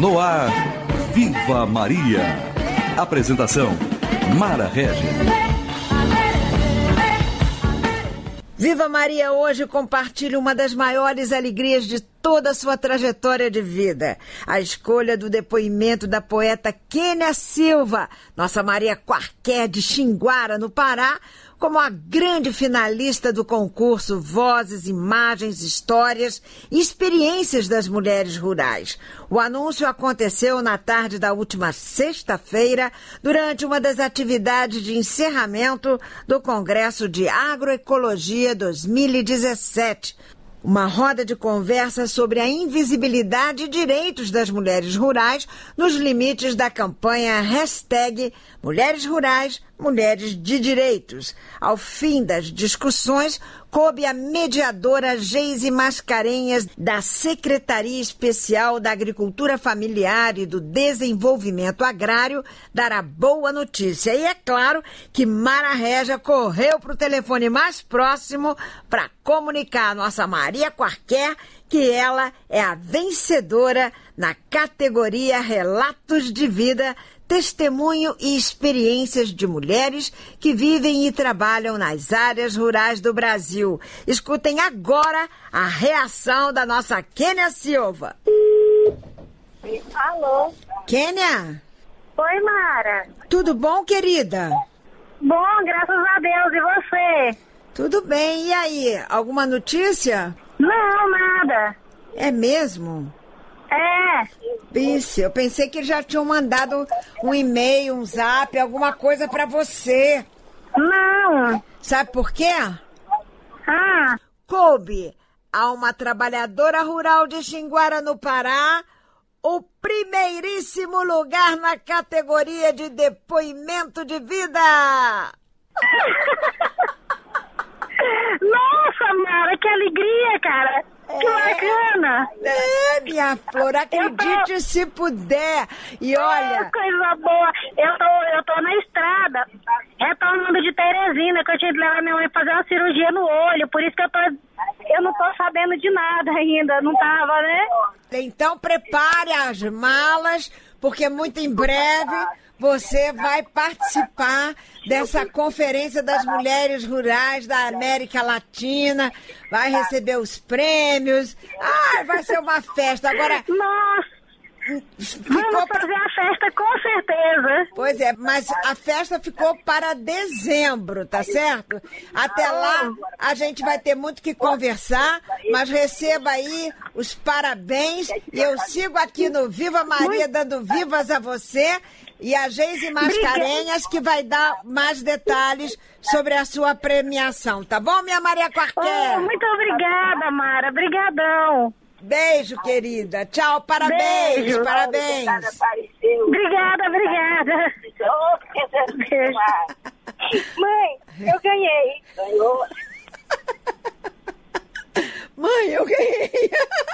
No ar, Viva Maria. Apresentação, Mara Regis. Viva Maria hoje compartilha uma das maiores alegrias de toda a sua trajetória de vida. A escolha do depoimento da poeta Kênia Silva, nossa Maria Quarqué de Xinguara, no Pará, como a grande finalista do concurso Vozes, Imagens, Histórias e Experiências das Mulheres Rurais. O anúncio aconteceu na tarde da última sexta-feira, durante uma das atividades de encerramento do Congresso de Agroecologia 2017. Uma roda de conversa sobre a invisibilidade e direitos das mulheres rurais nos limites da campanha #Mulheres Rurais, Mulheres de Direitos. Ao fim das discussões, coube à mediadora Geise Mascarenhas, da Secretaria Especial da Agricultura Familiar e do Desenvolvimento Agrário, dar a boa notícia. E é claro que Mara Régia correu para o telefone mais próximo para comunicar a nossa Maria Quarqué que ela é a vencedora na categoria Relatos de Vida, Testemunho e Experiências de Mulheres que vivem e trabalham nas áreas rurais do Brasil. Escutem agora a reação da nossa Kênia Silva. Alô? Kênia? Oi, Mara. Tudo bom, querida? Bom, graças a Deus. E você? Tudo bem. E aí, alguma notícia? Não, nada. É mesmo? É. Bice, eu pensei que já tinham mandado um e-mail, um zap, alguma coisa pra você. Não. Sabe por quê? Coube a uma trabalhadora rural de Xinguara, no Pará, o primeiríssimo lugar na categoria de depoimento de vida. Nossa, Mara, que alegria, cara. Que bacana. Minha flor, acredite se puder. E olha... coisa boa. Eu tô na estrada, retornando de Teresina, que eu tinha que levar minha mãe fazer uma cirurgia no olho. Por isso que eu não tô sabendo de nada ainda. Não tava, né? Então prepare as malas, porque muito em breve você vai participar dessa Conferência das Mulheres Rurais da América Latina, vai receber os prêmios, vai ser uma festa. Agora... Nossa! Vamos fazer a festa com certeza. Pois é, mas a festa ficou para dezembro, tá certo? Até lá a gente vai ter muito que conversar, mas receba aí os parabéns e eu sigo aqui no Viva Maria dando vivas a você e a Geise Mascarenhas que vai dar mais detalhes sobre a sua premiação, tá bom, minha Maria Quarqué? Muito obrigada, Mara, brigadão. Beijo, querida. Tchau, parabéns. Beijo. Parabéns. Obrigada. Beijo. Mãe, eu ganhei. Ganhou. Mãe, eu ganhei.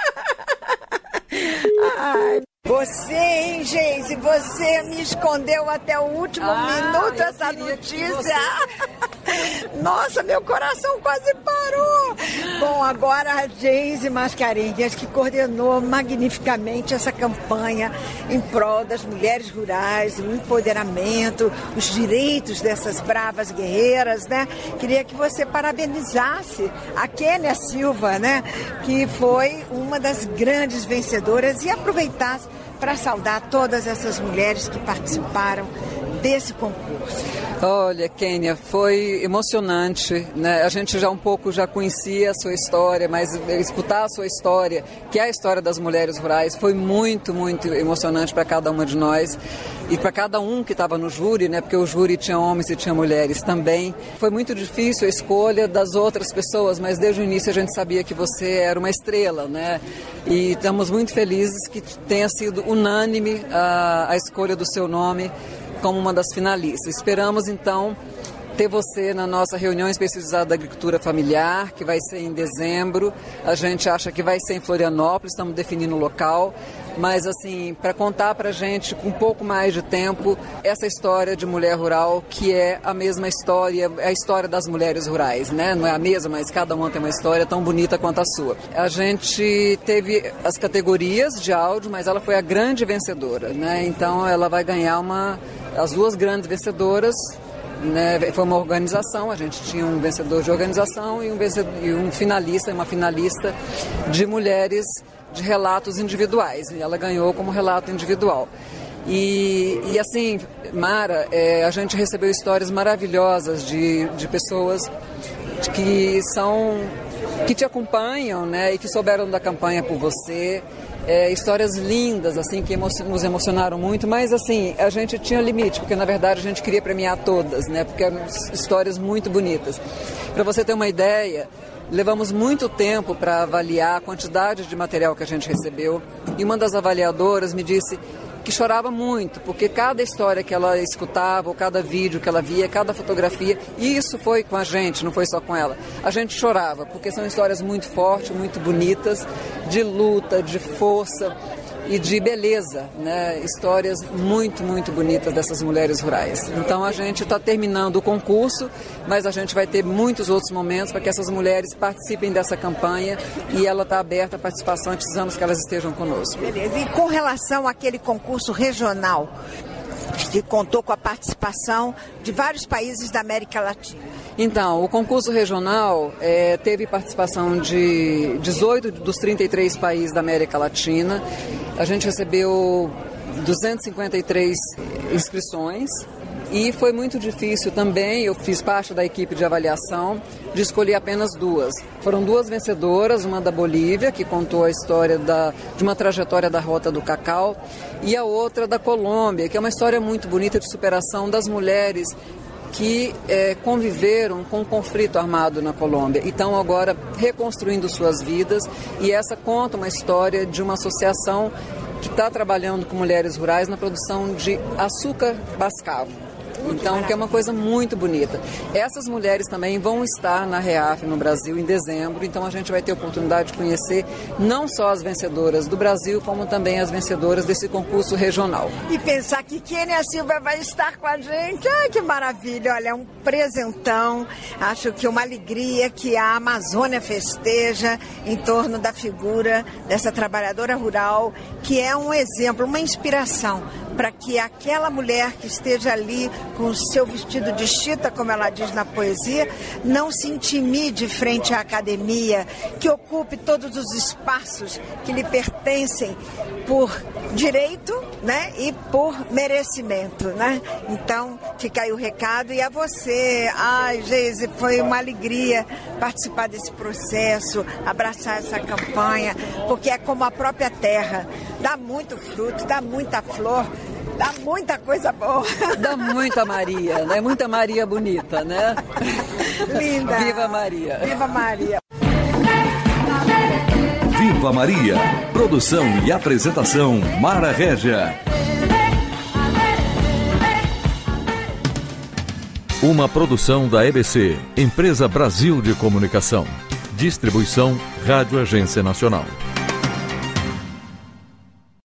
Ai, você, hein, Geise? Você me escondeu até o último minuto essa notícia. Nossa, meu coração quase parou. Bom, agora a Geise Mascarenhas, que coordenou magnificamente essa campanha em prol das mulheres rurais, o empoderamento, os direitos dessas bravas guerreiras, né? Queria que você parabenizasse a Kênia Silva, né? Que foi uma das grandes vencedoras e aproveitasse para saudar todas essas mulheres que participaram desse concurso. Olha, Kênia, foi emocionante, né? A gente já conhecia a sua história, mas escutar a sua história, que é a história das mulheres rurais, foi muito, muito emocionante para cada uma de nós e para cada um que estava no júri, né? Porque o júri tinha homens e tinha mulheres também. Foi muito difícil a escolha das outras pessoas, mas desde o início a gente sabia que você era uma estrela, né? E estamos muito felizes que tenha sido unânime a escolha do seu nome como uma das finalistas. Esperamos, então, ter você na nossa reunião especializada da agricultura familiar, que vai ser em dezembro. A gente acha que vai ser em Florianópolis, estamos definindo o local. Mas, assim, para contar para a gente com um pouco mais de tempo essa história de mulher rural, que é a mesma história, é a história das mulheres rurais, né? Não é a mesma, mas cada uma tem uma história tão bonita quanto a sua. A gente teve as categorias de áudio, mas ela foi a grande vencedora, né? Então, ela vai ganhar as duas grandes vencedoras, né? Foi uma organização, a gente tinha um vencedor de organização e um finalista, uma finalista de mulheres de relatos individuais, e ela ganhou como relato individual. E assim, Mara, a gente recebeu histórias maravilhosas de pessoas que te acompanham, né, e que souberam da campanha por você. Histórias lindas, assim, que nos emocionaram muito, mas assim, a gente tinha limite, porque na verdade a gente queria premiar todas, né, porque eram histórias muito bonitas. Para você ter uma ideia, levamos muito tempo para avaliar a quantidade de material que a gente recebeu, e uma das avaliadoras me disse que chorava muito, porque cada história que ela escutava, ou cada vídeo que ela via, cada fotografia, e isso foi com a gente, não foi só com ela, a gente chorava, porque são histórias muito fortes, muito bonitas, de luta, de força e de beleza, né? Histórias muito, muito bonitas dessas mulheres rurais. Então a gente está terminando o concurso, mas a gente vai ter muitos outros momentos para que essas mulheres participem dessa campanha, e ela está aberta à participação e precisamos que elas estejam conosco. Beleza. E com relação àquele concurso regional, que contou com a participação de vários países da América Latina? Então, o concurso regional teve participação de 18 dos 33 países da América Latina. A gente recebeu 253 inscrições e foi muito difícil também. Eu fiz parte da equipe de avaliação de escolher apenas duas. Foram duas vencedoras, uma da Bolívia, que contou a história de uma trajetória da Rota do Cacau, e a outra da Colômbia, que é uma história muito bonita de superação das mulheres que conviveram com o conflito armado na Colômbia e estão agora reconstruindo suas vidas. E essa conta uma história de uma associação que está trabalhando com mulheres rurais na produção de açúcar mascavo. Então, que é uma coisa muito bonita. Essas mulheres também vão estar na REAF no Brasil em dezembro, então a gente vai ter a oportunidade de conhecer não só as vencedoras do Brasil, como também as vencedoras desse concurso regional. E pensar que Kênia Silva vai estar com a gente, ai, que maravilha, olha, é um presentão, acho que uma alegria que a Amazônia festeja em torno da figura dessa trabalhadora rural, que é um exemplo, uma inspiração para que aquela mulher que esteja ali com o seu vestido de chita, como ela diz na poesia, não se intimide frente à academia, que ocupe todos os espaços que lhe pertencem por direito, né, e por merecimento, né? Então, fica aí o recado. E a você, ai, Geise, foi uma alegria participar desse processo, abraçar essa campanha, porque é como a própria terra, dá muito fruto, dá muita flor, dá muita coisa boa. Dá muita Maria, né? Muita Maria bonita, né? Linda. Viva Maria. Viva Maria. Viva Maria. Produção e apresentação Mara Régia. Uma produção da EBC, Empresa Brasil de Comunicação. Distribuição Rádio Agência Nacional.